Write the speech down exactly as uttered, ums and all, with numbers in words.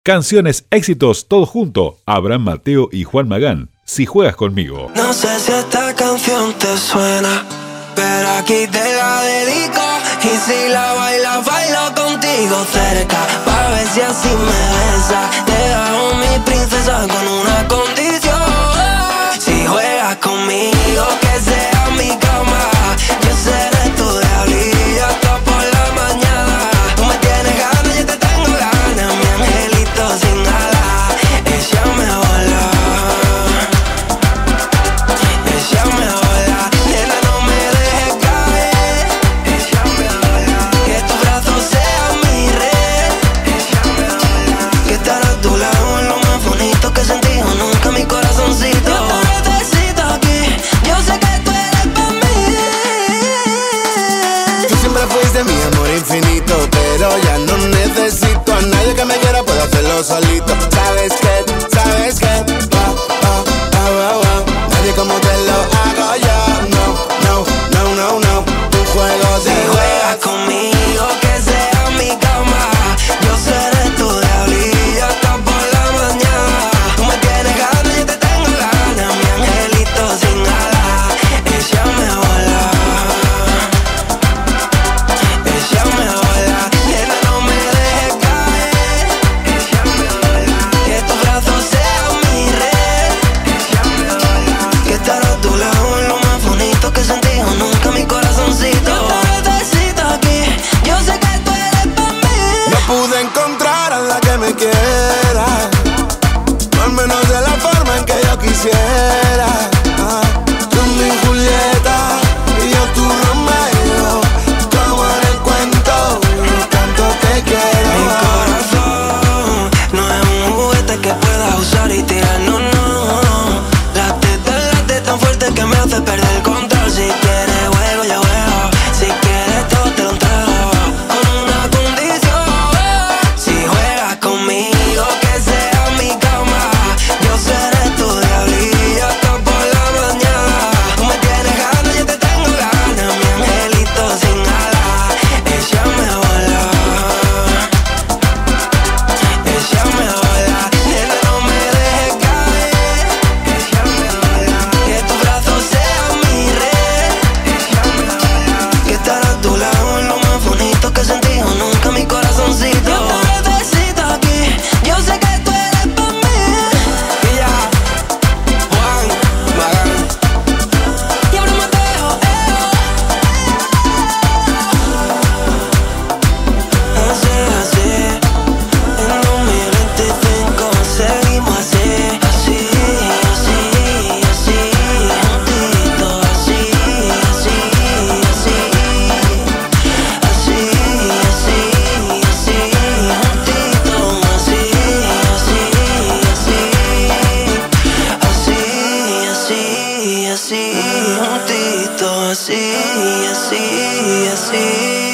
Canciones, éxitos, todo junto. Abraham Mateo y Juan Magán. Si juegas conmigo. No sé si esta canción te suena, pero aquí te la dedico. Y si la bailas, bailo contigo cerca, pa' ver si así me besa. Te hago mi princesa con una condición. Si juegas conmigo, que sea mi cama. Yo seré tu diablillo hasta por la mañana. Tú me tienes ganas, yo te tengo ganas. Mi angelito sin alas, échame a volar. Échame a volar, nena, no me dejes caer. Échame a volar, que tu brazo sea mi red. Échame a volar, que estar a tu lado es lo más bonito que he sentido nunca, mi corazoncito. Yo te necesito aquí, yo sé que tú eres pa' mí. Tú siempre fuiste mi amor infinito, pero ya no necesito a nadie que me quiera, puedo hacerlo solito. ¿Sabes qué? ¿Sabes qué? Wow, wow, wow, wow, wow. Nadie como te lo hago yo. No, no, no, no, no. Tu juego de Si juegas conmigo, que sea mi cama. Yo seré tu diablillo hasta por la mañana. Tú me tienes ganas, yo te tengo ganas. Mi angelito sin alas, échame a volar. Échame a volar, nena, no me dejes caer. Échame a volar, que tu brazo sea mi red. Échame a volar, que estar a tu lado es lo más bonito que he sentido nunca, mi corazoncito. Yo te necesito aquí, yo sé que tú eres pa' mí. no pude encontrar a la que me quiera, o al menos de la forma en que yo quisiera. Ah, tú mi Julieta y yo tu Romeo, como en el cuento, tanto te Mi quiero. corazón no es un juguete que puedas usar y tirar, no, no. Late, late tan fuerte que me hace perder el control. Si quieres juego, yo juego. Si quieres todo te lo entrego, con una condición. Si juegas conmigo, que sea mi cama. Yo seré tu diablillo hasta por la mañana. Tú me tienes ganas, yo te tengo ganas. Mi angelito sin alas, échame a volar. Échame a volar, nena, no me dejes caer. Échame a volar, que tu brazo sea mi red. Échame a volar, que estar a tu lado es lo más bonito que he sentido nunca, mi corazoncito. Yo te necesito aquí, yo sé que tú eres pa' mí. Y ya, Juan Magán y Abraham Mateo, eh. Así, así, en dos mil veinticinco seguimos así, así, así, así, juntito, así, así, así, así, así, así, juntito, así, así, así, así, así, así, juntito, así, así, así.